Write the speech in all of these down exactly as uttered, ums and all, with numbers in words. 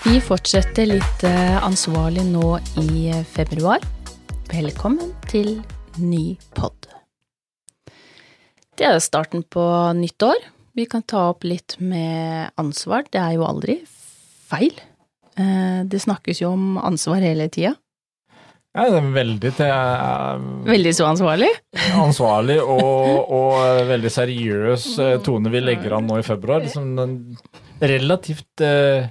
Vi fortsetter litt eh, ansvarlig nå i februar. Velkommen til ny podd. Det er starten på nytt år. Vi kan ta opp litt med ansvar. Det er jo aldri feil. Eh, det snakkes jo om ansvar hele tiden. Ja, det er veldig til, uh, Veldig så ansvarlig. ansvarlig og, og veldig seriøs uh, tone vi legger an nå i februar. Liksom en relativt uh,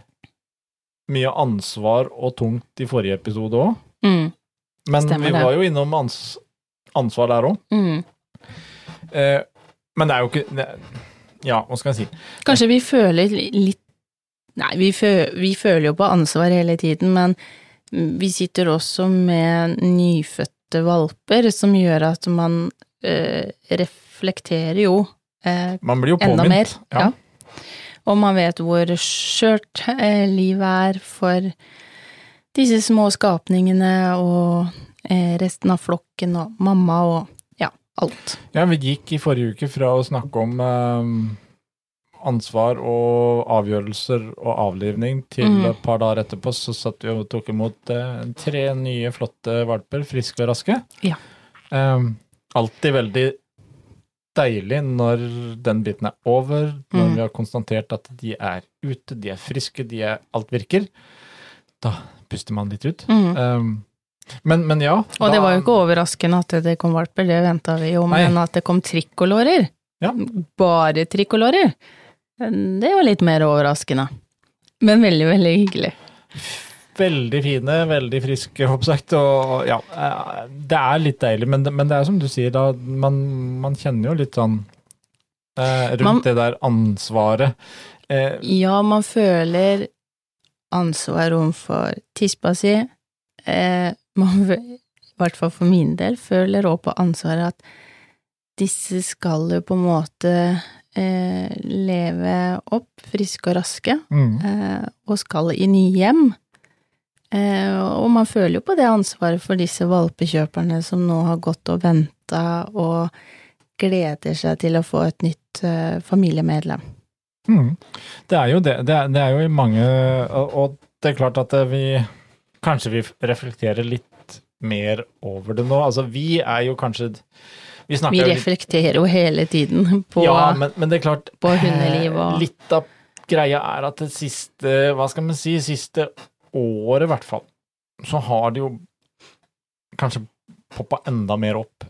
mye ansvar og tungt i forrige episode også. Mm. Men Stemmer vi det. var jo innom ans ansvar der også. Mm. Uh, men det er jo ikke... Det, ja, hva skal jeg si? Kanskje vi føler litt... Nei, vi, fø vi føler jo på ansvar hele tiden, men vi sitter også med nyfødte valper, som gjør at man eh, reflekterer jo eh, Man blir jo enda påminnet. mer. Ja. Ja. Og man vet hvor skjørt eh, livet er for disse små skapningene og eh, resten av flokken og mamma og ja, alt. Ja, vi gikk i forrige uke fra å snakke om um, ansvar og avgjørelser og avlivning til Mm. et par dager etterpå, så satt vi og tok imot uh, tre nye flotte valper, friske og raske. Ja. Um, alltid veldig deilig når den biten er over, når Mm. vi har konstatert at de er ute, de er friske, de er, alt virker. Da puster man litt ut. Mm. Um, men, men ja. Og det da- var jo ikke overraskende at det kom valper, det ventet vi jo, Nei. men at det kom trikolorer. Ja. Bare trikolorer. Det var litt mer overraskende. Men veldig, veldig hyggelig. Veldig fine, veldig friske, oppsagt, og ja, eh, det er litt deilig, men det, men det er som du sier da, man, man kjenner jo litt sånn eh, rundt Man- det der ansvaret. Eh, Ja, man føler ansvar overfor tispa si. Eh, man, fø- i hvert fall for min del, føler også på ansvaret at disse skal jo på en måte eh, leve opp, friske og raske, mm, eh, og skal i nye hjem. Eh, og man føler jo på det ansvaret for disse valpekjøperne som nå har gått og ventet og gleder seg til å få et nytt eh, familiemedlem. mm. Det er jo det, det er, det er jo i mange, og, og det er klart at det vi, kanskje vi reflekterer litt mer over det nå, altså vi er jo kanskje, vi snakker Vi jo litt, reflekterer jo hele tiden på, ja, men, men det er klart, på hundeliv og eh, litt av greia er at det siste, hva skal man si, siste året i hvert fall, så har det jo kanskje poppet enda mer opp.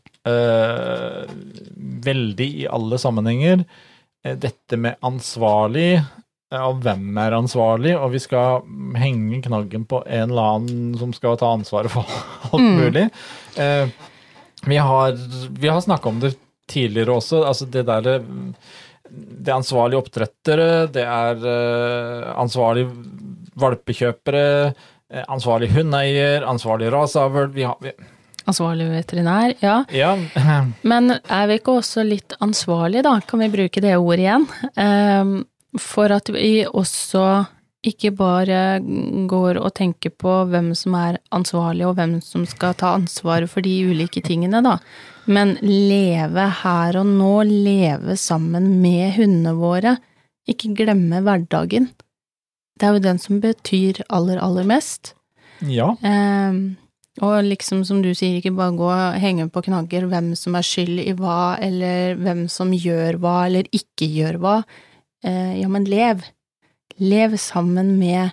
Eh, veldig i alle sammenhenger. Eh, dette med ansvarlig, eh, og hvem er ansvarlig, og vi skal henge knaggen på en eller annen som skal ta ansvaret for alt Mm. mulig. Eh, vi har, vi har snakket om det tidligere også, altså det der det er ansvarlige oppdrettere, det er uh, ansvarlige valpekjøpere, eh, ansvarlig hundeier, ansvarlig raseavl, vi har... Vi, ansvarlig veterinær, ja. ja, Men er vi ikke også litt ansvarlig da? Kan vi bruke det ordet igjen? Ehm, for at vi også ikke bare går og tenker på hvem som er ansvarlig og hvem som skal ta ansvaret for de ulike tingene da. Men leve her og nå, leve sammen med hundene våre. Ikke glemme hverdagen. Det er jo den som betyr aller, aller mest. ja, Ehm, og liksom som du sier, ikke bare gå og henge på knagger hvem som er skyld i hva, eller hvem som gjør hva, eller ikke gjør hva. Eh, ja, men lev. Lev sammen med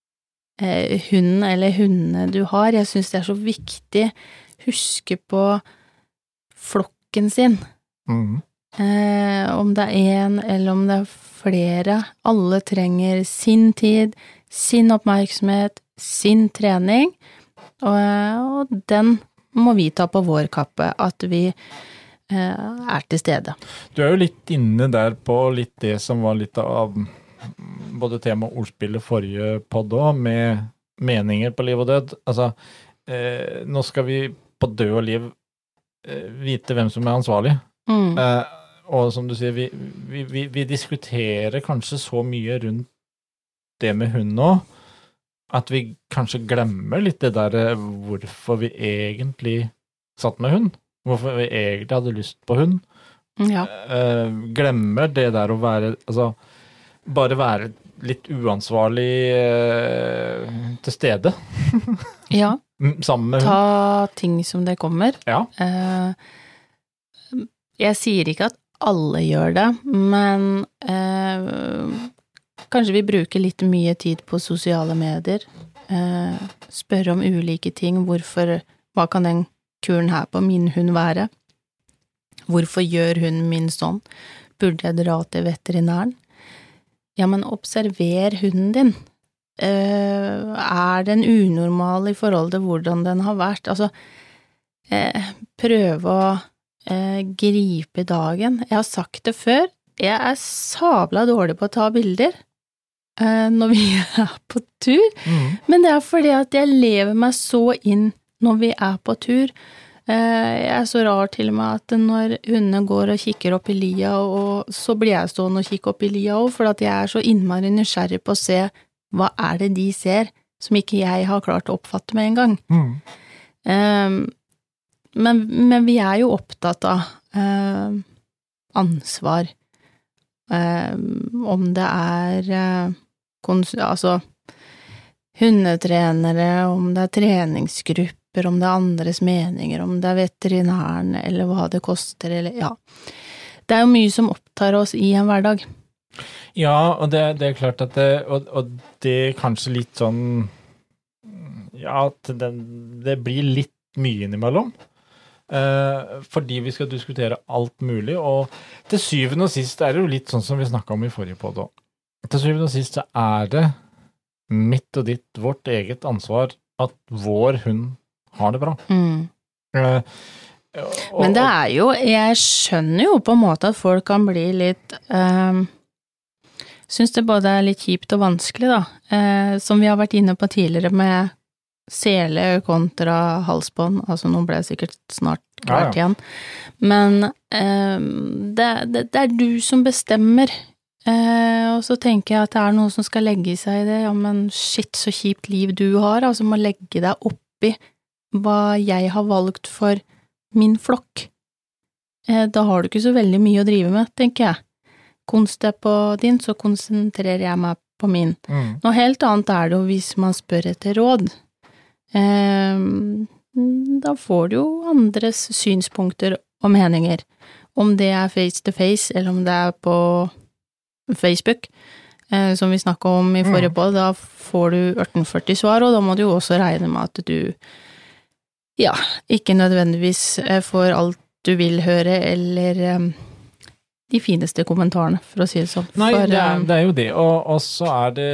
eh, hunden eller hundene du har. Jeg synes det er så viktig. Huske på flokken sin. mm, Eh, om det er en eller om det er flere. Alle trenger sin tid, sin oppmerksomhet, sin trening. Og, og den må vi ta på vår kappe, at vi eh, er til stede. du er jo litt inne der på litt det som var litt av både tema og ordspillet forrige podd også, med meninger på liv og død. Altså, eh, nå skal vi på død og liv eh, vite hvem som er ansvarlig. Mm. Eh, og som du sier, vi, vi, vi, vi diskuterer kanskje så mye rundt det med hund nå, at vi kanskje glemmer litt det der eh, hvorfor vi egentlig satt med hund, hvorfor vi egentlig hadde lyst på hund. Ja. Eh, glemmer det der å være, altså, bare være litt uansvarlig eh, til stede. Ja. Sammen med hun. Ta ting som det kommer. Ja. Eh, jeg sier ikke at alle gjør det, men eh, kanskje vi bruker litt mye tid på sosiale medier, eh, spørre om ulike ting, hvorfor, hva kan den kuren her på min hund være? Hvorfor gjør hun min sånn? Burde jeg dra til veterinæren? Ja, men observer hunden din. Uh, er den unormal i forhold til hvordan den har vært? Altså, uh, prøve å uh, gripe dagen. Jeg har sagt det før, jeg er sabla dårlig på å ta bilder uh, når vi er på tur, mm. men det er fordi at jeg lever meg så inn når vi er på tur. Jeg er så rar til og med at når hundene går og kikker opp i lia, og så blir jeg stående og kikke opp i lia også, for at jeg er så innmari nysgjerrig på å se hva er det de ser som ikke jeg har klart å oppfatte med en gang. Mm. Um, men, men vi er jo opptatt av um, ansvar. Um, om det er uh, kons- altså hundetrenere, om det er treningsgrupper, om det er andres meninger, om det er veterinæren, eller hva det koster, eller ja. Det er jo mye som opptar oss i en hverdag. Ja, og det, det er klart at det, og, og det er kanskje litt sånn, ja, at det, det blir litt mye innimellom, eh, fordi vi skal diskutere alt mulig, og til syvende og sist er det jo litt sånn som vi snakket om i forrige podd også. Til syvende og sist så er det mitt og ditt, vårt eget ansvar at vår hund har det bra. Mm. Uh, og, Men det er jo, jeg skjønner jo på en måte at folk kan bli litt, um, synes det både er litt kjipt og vanskelig da, uh, som vi har vært inne på tidligere med sele kontra halsbånd, altså nå ble jeg sikkert snart klart ja, ja. igjen, men um, det, det, det er du som bestemmer, uh, og så tenker jeg at det er noe som skal legge seg i det, ja men shit så kjipt liv du har, altså må legge deg oppi hva jeg har valgt for min flokk. Eh, da har du ikke så veldig mye å drive med, tenker jeg. Konst er på din, så konsentrerer jeg meg på min. Mm. Noe helt annet er det jo hvis man spør etter råd. Eh, da får du jo andres synspunkter og meninger. Om det er face to face, eller om det er på Facebook, eh, som vi snakket om i forrige på, da får du ørten førti svar, og da må du jo også regne med at du ja, ikke nødvendigvis får alt du vil høre, eller um, de fineste kommentarene, for å si det sånn. Nei, for, det, er, det er jo det, og, og så er det,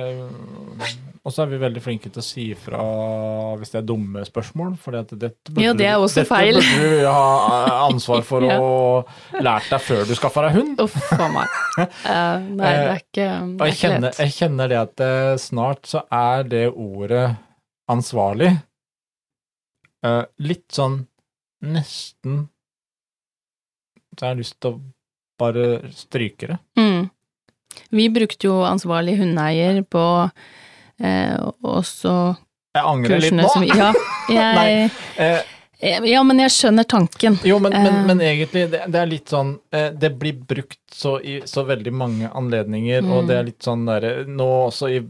og så er vi veldig flinke til å si fra hvis det er dumme spørsmål, for det, dette burde, ja, det er også dette feil. burde du ha ansvar for ja. å lære deg før du skaffer deg hund. Uff, for meg. Uh, nei, det er ikke, det er jeg, kjenner, jeg kjenner det at snart så er det ordet ansvarlig, Uh, litt sånn nesten så jeg har lyst til å bare stryke det. Mm. Vi brukte jo ansvarlig hundeeier på eh, også jeg angrer litt nå. Som, ja, jeg, Nei, eh, ja, men jeg skjønner tanken. Jo, men, men, men egentlig det, det er litt sånn eh, det blir brukt så, i så veldig mange anledninger, mm. og det er litt sånn der nå også i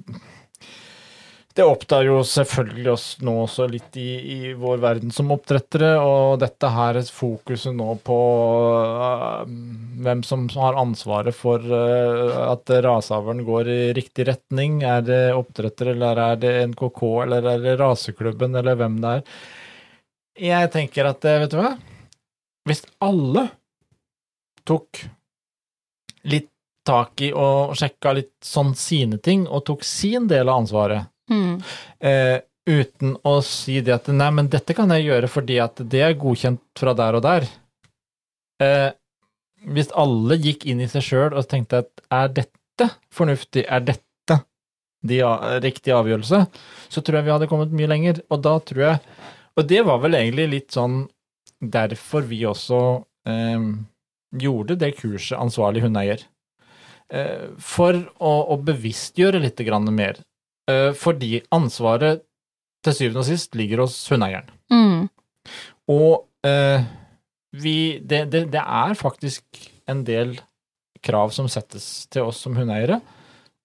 det opptar jo selvfølgelig oss nå også litt i, i vår verden som oppdrettere, og dette her er fokuset nå på uh, hvem som har ansvaret for uh, at raseavlen går i riktig retning. Er det oppdrettere, eller er det N K K, eller er det raseklubben, eller hvem det er? Jeg tenker at, vet du hva? Hvis alle tok litt tak i og sjekka litt sånn sine ting, og tok sin del av ansvaret, Mm. Eh, uten å si det at nei, men dette kan jeg gjøre fordi at det er godkjent fra der og der. Eh, hvis alle gikk inn i seg selv og tenkte at er dette fornuftig, er dette de riktige avgjørelse, så tror jeg vi hadde kommet mye lenger. Og da tror jeg, og det var vel egentlig litt sånn derfor vi også eh, gjorde det kurset ansvarlig hundeeier. Eh, for å, å bevisstgjøre litt grann mer. Fordi ansvaret til syvende og sist ligger hos hundeeieren. Mm. Og eh, vi, det, det, det er faktisk en del krav som settes til oss som hundeeiere,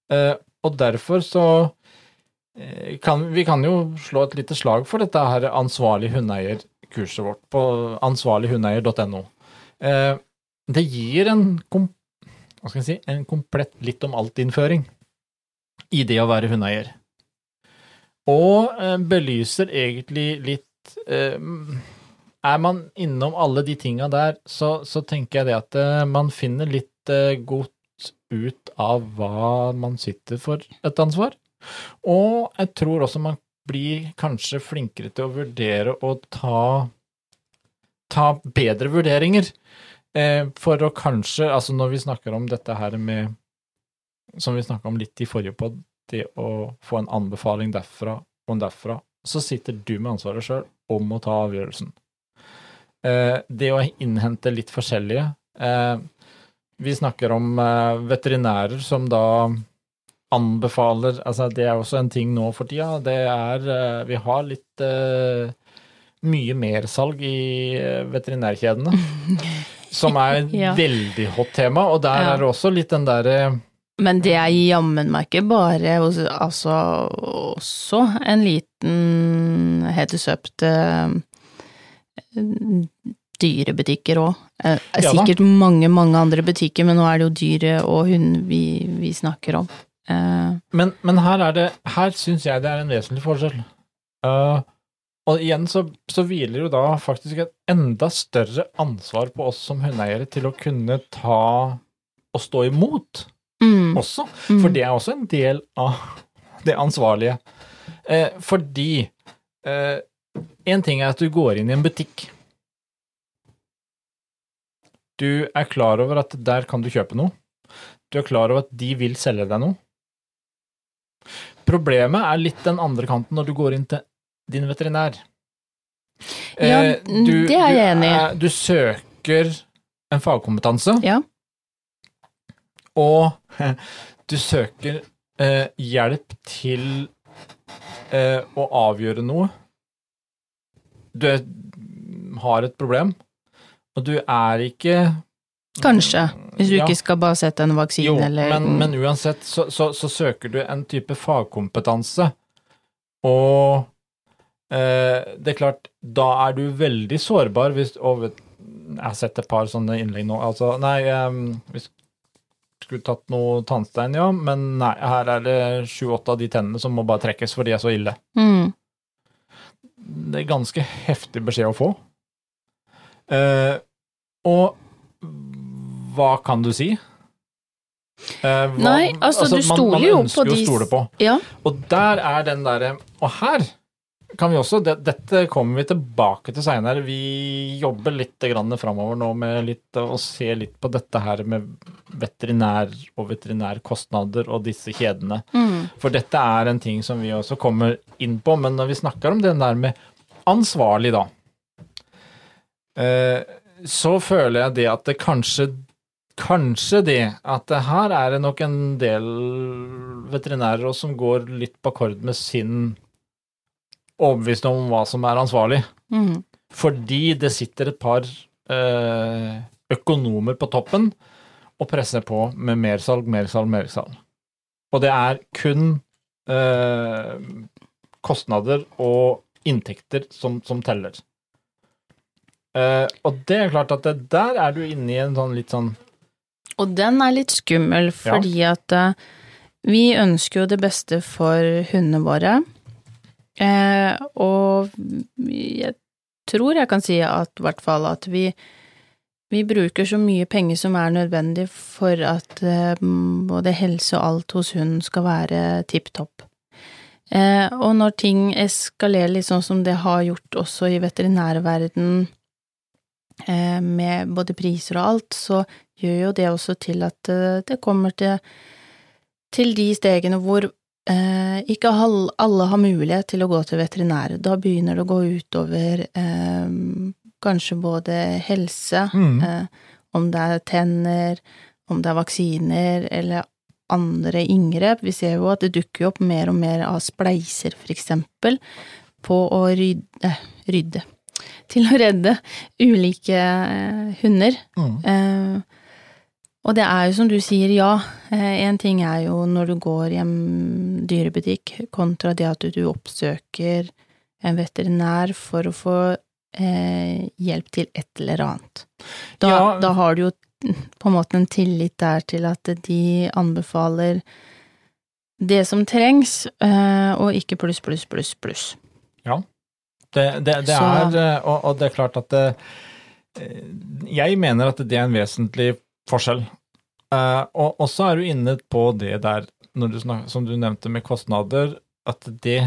Eh, og derfor så eh, kan vi kan jo slå et lite slag for dette her ansvarlig hundeeier-kurset vårt på ansvarlig hundeeier punktum no. Eh, det gir en, kom, hva skal jeg si, en komplett litt om alt-innføring i det å være hundeeier. Og eh, belyser egentlig litt eh, er man innom alle de tingene der, så, så tenker jeg det at uh, man finner litt uh, godt ut av hva man sitter for et ansvar. Og jeg tror også man blir kanskje flinkere til å vurdere og ta, ta bedre vurderinger. Uh, for å kanskje, altså når vi snakker om dette her med, som vi snakket om litt i forrige podd, det å få en anbefaling derfra og derfra, så sitter du med ansvaret selv om å ta avgjørelsen. Uh, det å innhente litt forskjellige. Uh, vi snakker om uh, veterinærer som da anbefaler, altså det er også en ting nå for tida, det er, uh, vi har litt uh, mye mer salg i uh, veterinærkjedene, som er et ja. veldig hot tema, og der ja. er det også litt den der... Uh, Men det er jammen meg ikke bare, altså også en liten heads up til dyrebutikker også. Sikkert ja, mange, mange andre butikker, men nå er det jo dyre og hund vi, vi snakker om. Uh, men, men her er det, her synes jeg det er en vesentlig forskjell. Uh, og igjen så, så hviler jo da faktisk et enda større ansvar på oss som hundeeiere til å kunne ta og stå imot mm. også. Mm. For det er også en del av det ansvarlige. Uh, fordi uh, en ting er at du går inn i en butikk. Du er klar over at der kan du kjøpe noe. Du er klar over at de vil selge deg noe. Problemet er litt den andre kanten når du går inn til din veterinær. Ja, du, det er jeg enig i. Du, du søker en fagkompetanse. Ja. Og du søker eh, hjelp til eh, å avgjøre noe. Du er, har et problem, og du er ikke... Kanskje, hvis du ja, ikke skal bare sette en vaksine. Jo, eller... men, men uansett så, så, så søker du en type fagkompetanse, og eh, det er klart, da er du veldig sårbar hvis... Og, jeg har sett et par sånne innlegg nå, altså, nei, um, vi skulle tatt noe tannstein, ja, men nei, her er det sju-åtte av de tennene som må bare trekkes, for de er så ille. Mm. Det er ganske heftig beskjed å få. Uh, og hva kan du si? Uh, hva, Nei, altså, altså du stoler jo på de... Man ønsker jo å stole på. Ja. Og der er den der... Og her kan vi også... Det, dette kommer vi tilbake til senere. Vi jobber litt grann fremover nå med litt å se litt på dette her med veterinær og veterinærkostnader og disse kjedene. Mm. For dette er en ting som vi også kommer inn på, men når vi snakker om den der med ansvarlig da, eh, så føler jeg det at det kanskje, kanskje det at det her er det nok en del veterinærer som går litt på akkord med sin overbevisning om hva som er ansvarlig. Mm. Fordi det sitter et par eh, økonomer på toppen og presser på med mersalg, mersalg, mersalg. Og det er kun eh, kostnader og inntekter som, som teller. Eh, og det er klart at det, der er du inne i en sånn litt sånn... Og den er litt skummel, fordi ja. at uh, vi ønsker jo det beste for hundene våre. Eh, og jeg tror jeg kan si at i hvert fall at vi Vi bruker så mye penger som er nødvendig for at eh, både helse og alt hos hunden skal være tipptopp. Eh, og når ting eskalerer litt sånn som det har gjort også i veterinærverden, eh, med både priser og alt, så gjør jo det også til at eh, det kommer til, til de stegene hvor eh, ikke alle har mulighet til å gå til veterinær. Da begynner det å gå utover eh, kanskje både helse, mm. eh, om det er tenner, om det er vaksiner, eller andre inngrep. Vi ser jo at det dukker opp mer og mer av spleiser, for eksempel, på å rydde, rydde til å redde ulike eh, hunder. Mm. Eh, Og det er jo som du sier, ja, en ting er jo når du går i en dyrebutikk, kontra det at du oppsøker en veterinær for å få eh, hjelp til et eller annet. Da, ja. Da har du jo på en måte en tillit der til at de anbefaler det som trengs, eh, og ikke pluss, pluss, pluss, pluss. Ja, det, det, det er, og, og det er klart at det, jeg mener at det er en vesentlig forskjell. Uh, og også er du inne på det der, når du snakker, som du nevnte med kostnader, at det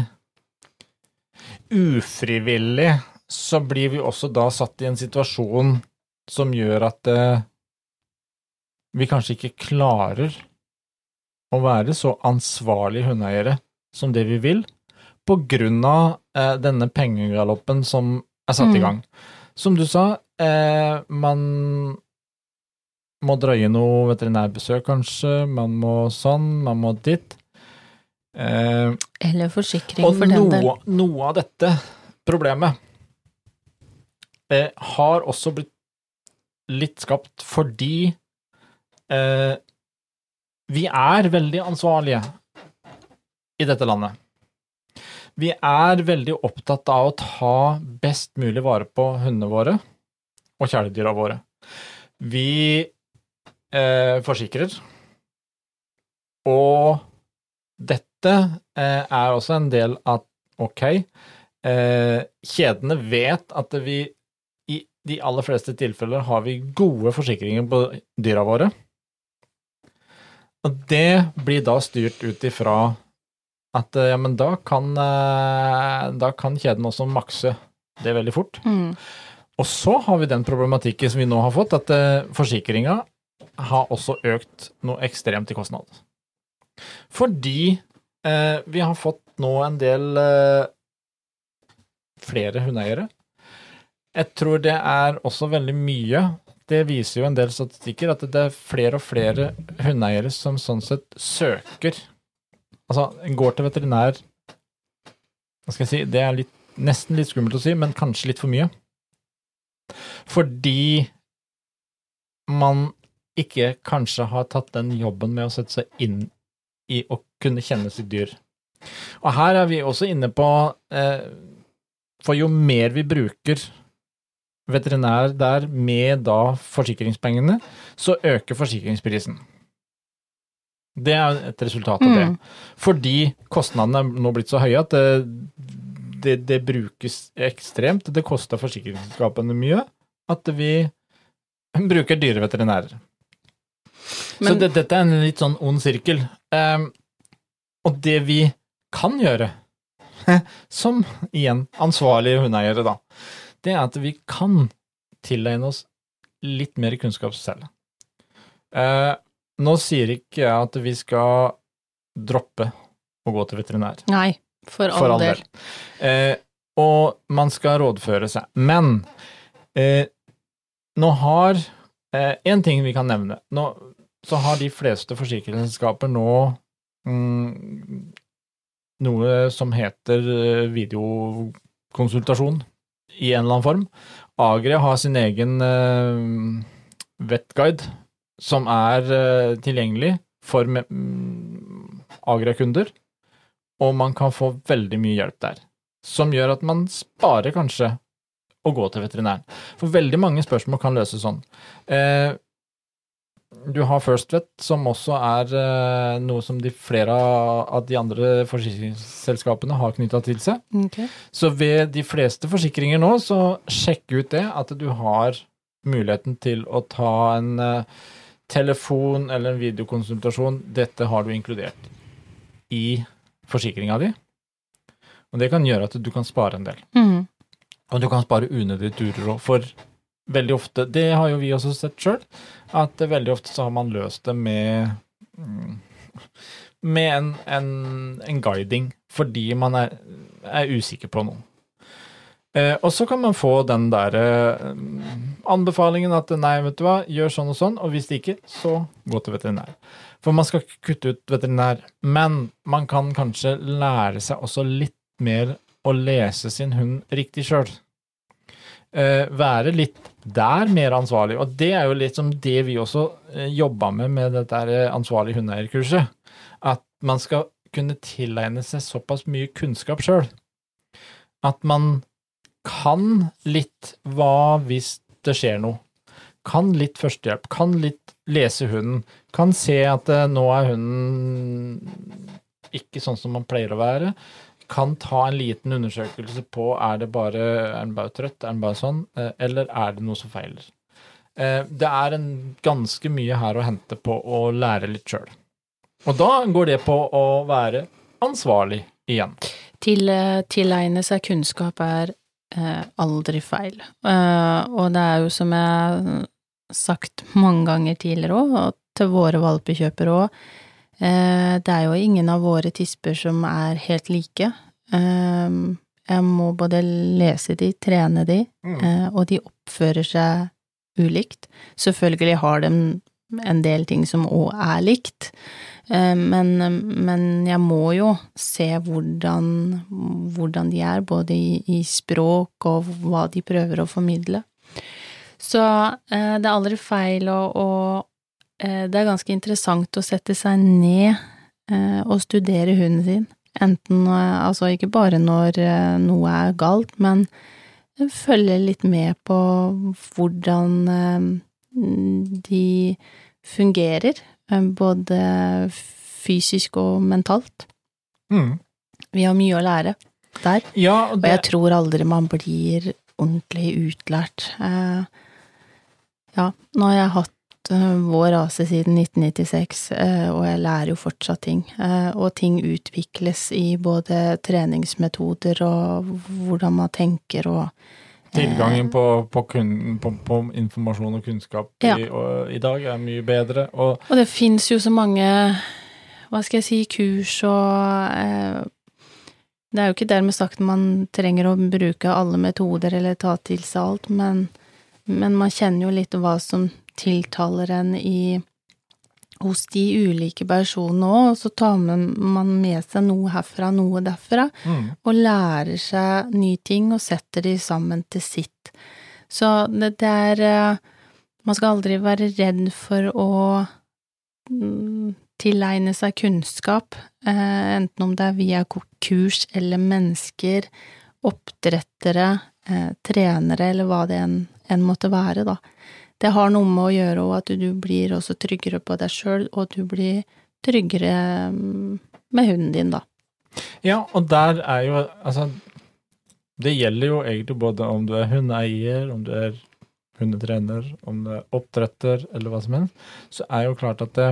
ufrivillig, så blir vi også da satt i en situasjon som gjør at uh, vi kanskje ikke klarer å være så ansvarlige hundeeiere som det vi vil, på grunn av uh, denne pengegaloppen som er satt i gang. Mm. Som du sa, uh, man må drøye noe veterinærbesøk kanskje, man må sånn, man må ditt. Eh, Eller forsikring for den del. Og noe av dette problemet eh, har også blitt litt skapt fordi eh, vi er veldig ansvarlige i dette landet. Vi er veldig opptatt av å ta best mulig vare på hundene våre og kjæledyra våre. Vi Eh, forsikrer. Og dette eh, er også en del av, ok, eh, kjedene vet at vi i de aller fleste tilfeller har vi gode forsikringer på dyra våre. Og det blir da styrt ut ifra at ja, men da kan, eh, da kan kjeden også makse det veldig fort. Mm. Og så har vi den problematikken som vi nå har fått, at eh, forsikringen har også økt noe ekstremt i kostnad. Fordi eh, vi har fått nå en del eh, flere hundeeiere. Jeg tror det er også veldig mye, det viser jo en del statistikker, at det er flere og flere hundeeiere som sånn sett søker, altså går til veterinær, hva skal jeg si, det er litt, nesten litt skummelt å si, men kanskje litt for mye. Fordi man ikke kanskje har tatt den jobben med å sette seg inn i å kunne kjenne sitt dyr. Og her er vi også inne på, eh, for jo mer vi bruker veterinær der med da forsikringspengene, så øker forsikringsprisen. Det er et resultat av det. Mm. Fordi kostnadene er nå blitt så høye at det, det, det brukes ekstremt, det koster forsikringsselskapene mye, at vi bruker dyreveterinærer. Men, så det, dette er en litt sånn ond sirkel. Um, og det vi kan gjøre, som igjen ansvarlige hundeeiere da, det er at vi kan tilegne oss litt mer kunnskap selv. Uh, nå sier ikke jeg at vi skal droppe å gå til veterinær. Nei, for all, for all del. del. Uh, og man skal rådføre seg. Men uh, nå har uh, en ting vi kan nevne. Nå så har de fleste forsikringsselskaper nå mm, noe som heter videokonsultasjon i en eller annen form. Agria har sin egen uh, vetguide som er uh, tilgjengelig for mm, Agria-kunder, og man kan få veldig mye hjelp der, som gjør at man sparer kanskje å gå til veterinæren. For veldig mange spørsmål kan løses sånn. Uh, Du har FirstVet, som også er uh, noe som de flere av de andre forsikringsselskapene har knyttet til seg. Okay. Så ved de fleste forsikringer nå, så sjekk ut det, at du har muligheten til å ta en uh, telefon eller en videokonsultasjon. Dette har du inkludert i forsikringen din. Og det kan gjøre at du kan spare en del. Mm. Og du kan spare unødige turer også, for veldig ofte, det har jo vi også sett selv, at veldig ofte så har man løst det med, med en, en, en guiding, fordi man er, er usikker på noe. Eh, og så kan man få den der eh, anbefalingen at nei, vet du hva, gjør sånn og sånn, og hvis det ikke, så gå til veterinær. For man skal ikke kutte ut veterinær, men man kan kanskje lære seg også litt mer å lese sin hund riktig selv. eh, være litt der mer ansvarlig, og det er jo litt som det vi også eh, jobber med med dette her ansvarlig hundeeierkurset, at man skal kunne tilegne seg såpass mye kunnskap selv, at man kan litt hva hvis det skjer noe, kan litt førstehjelp, kan litt lese hunden, kan se at eh, nå er hunden ikke sånn som man pleier å være, kan ta en liten undersøkelse på, er det bare, er den bare trøtt, er den bare sånn, eh, eller er det noe som feiler? Eh, det er en ganske mye her å hente på å lære litt selv. Og da går det på å være ansvarlig igjen. Til, tilegne seg kunnskap er eh, aldri feil. Eh, og det er jo som jeg har sagt mange ganger tidligere også, og til våre valpekjøpere også, eh, det er jo ingen av våre tisper som er helt like. Eh, jeg må både lese de, trene de, mm. eh, og de oppfører seg ulikt. Selvfølgelig har de en del ting som også er likt, Men, men jeg må jo se hvordan, hvordan de er, både i, i språk og hva de prøver å formidle. Så eh, det er aldri feil, og, og eh, det er ganske interessant å sette seg ned eh, og studere hunden sin. Enten, altså ikke bare når eh, noe er galt, men følge litt med på hvordan eh, de fungerer, både fysisk og mentalt. Mm. Vi har mye å lære der, ja, og, det... og jeg tror aldri man blir ordentlig utlært. Eh, ja, nå har jeg hatt uh, vår rase siden nitten nittiseks, uh, og jeg lærer jo fortsatt ting, uh, og ting utvikles i både treningsmetoder og hvordan man tenker og Tilgangen på, på, kun, på, på informasjon og kunnskap ja. i, og, i dag er mye bedre. Og, og det finnes jo så mange, hva skal jeg si, kurs og eh, det er jo ikke dermed sagt man trenger å bruke alle metoder eller ta til seg alt, men, men man kjenner jo litt hva som tiltaler en i, hos de ulike personene også, og så tar man med seg noe herfra, noe derfra, mm. og lærer seg nye ting og setter de sammen til sitt. Så det, det er, man skal aldri være redd for å mm, tilegne seg kunnskap, eh, enten om det er via kurs eller mennesker, oppdrettere, eh, trenere eller hva det en, en måtte være da. Det har noe med å gjøre og at du blir også tryggere på deg selv, og du blir tryggere med hunden din da. Ja, og der er jo, altså, det gjelder jo egentlig både om du er hundeeier, om du er hundetrener, om du er oppdretter eller hva som helst, så er jo klart at det,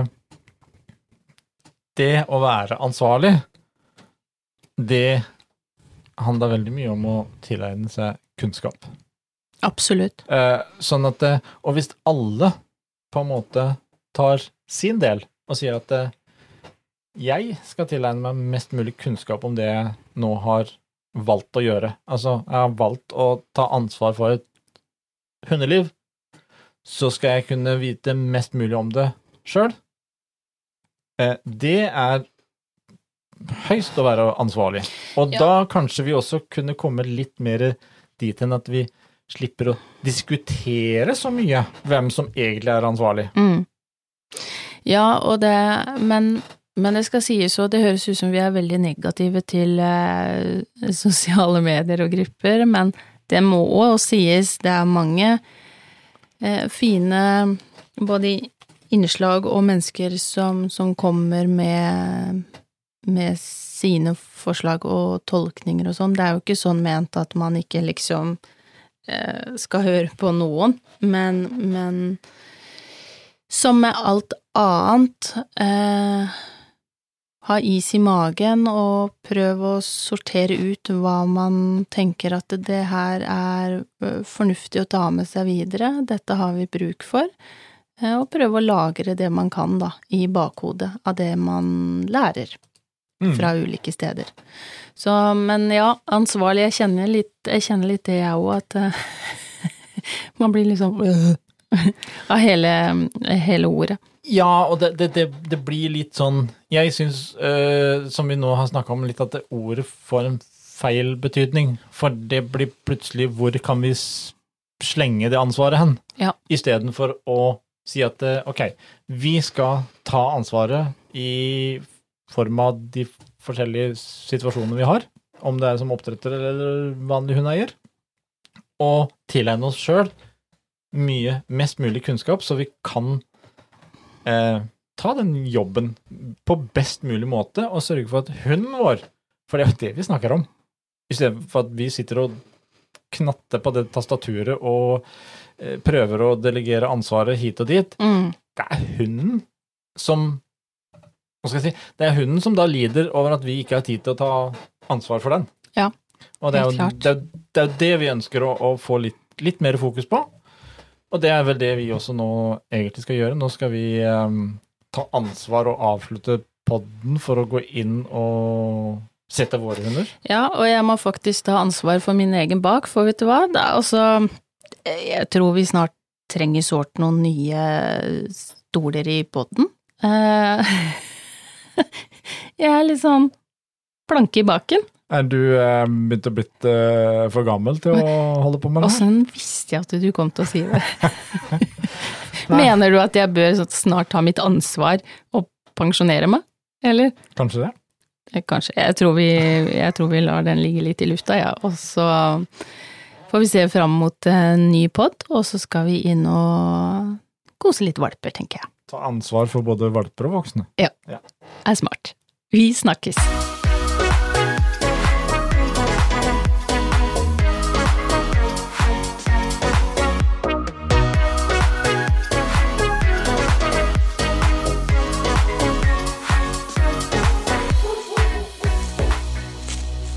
det å være ansvarlig, det handler veldig mye om å tilegne seg kunnskap. Absolutt. Eh, sånn at det, og hvis alle på en måte tar sin del og sier at det, jeg skal tilegne meg mest mulig kunnskap om det jeg nå har valgt å gjøre. Altså, jeg har valgt å ta ansvar for et hundeliv, så skal jeg kunne vite mest mulig om det selv. Eh, det er høyst å være ansvarlig. Og ja. Da kanskje vi også kunne komme litt mer dit enn at vi slipper å diskutere så mye hvem som egentlig er ansvarlig. Mm. Ja, og det, men, men det skal sies så, det høres ut som vi er veldig negative til eh, sosiale medier og grupper, men det må også sies, det er mange eh, fine både innslag og mennesker som, som kommer med, med sine forslag og tolkninger og sånn. Det er jo ikke sånn ment at man ikke liksom skal høre på noen, men, men som med alt annet eh, ha is i magen og prøve å sortere ut hva man tenker at det her er fornuftig å ta med seg videre, dette har vi bruk for, eh, og prøve å lagre det man kan da, i bakhodet av det man lærer fra mm. ulike steder. Så, men ja, ansvarlig, jeg kjenner litt, jeg kjenner litt det jeg også, at uh, man blir liksom uh, av hele, hele ordet. Ja, og det, det, det, det blir litt sånn, jeg synes, uh, som vi nå har snakket om litt, at det ordet får en feil betydning, for det blir plutselig, hvor kan vi slenge det ansvaret hen, Ja. i stedet for å si at, ok, vi skal ta ansvaret i form av de forskjellige situasjonene vi har, om det er som oppdretter eller vanlig hundeeier, og tilegne oss selv mye, mest mulig kunnskap, så vi kan eh, ta den jobben på best mulig måte, og sørge for at hunden vår, for det er jo det vi snakker om, i stedet for at vi sitter og knatter på det tastaturet og eh, prøver å delegere ansvaret hit og dit. Mm. Det er hunden som, hva skal jeg si, det er hunden som da lider over at vi ikke har tid til å ta ansvar for den. Ja, og det er jo helt klart. det, er, det, er det vi ønsker å, å få litt, litt mer fokus på, og det er vel det vi også nå egentlig skal gjøre. Nå skal vi um, ta ansvar og avslutte podden for å gå inn og sette våre hunder. Ja, og jeg må faktisk ta ansvar for min egen bak, for vet du hva? Det er også, jeg tror vi snart trenger sårt noen nye stoler i podden. Uh, jeg er litt sånn planke i baken. Er du eh, begynt å blitt eh, for gammel til å holde på med det? Og sånn visste jeg at du kom til å si det. Mener du at jeg bør snart ta mitt ansvar og pensjonere meg? Eller? Kanskje det? Kanskje. Jeg tror vi, jeg tror vi lar den ligge litt i lufta, ja. Og så får vi se frem mot en ny podd, og så skal vi inn og kose litt valper, tenker jeg. Ta ansvar for både valper og voksne. Ja, ja. Er smart. Vi snakkes.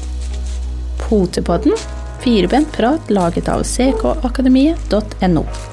Potepodden, firebent prat laget av c k akademiet punktum n o.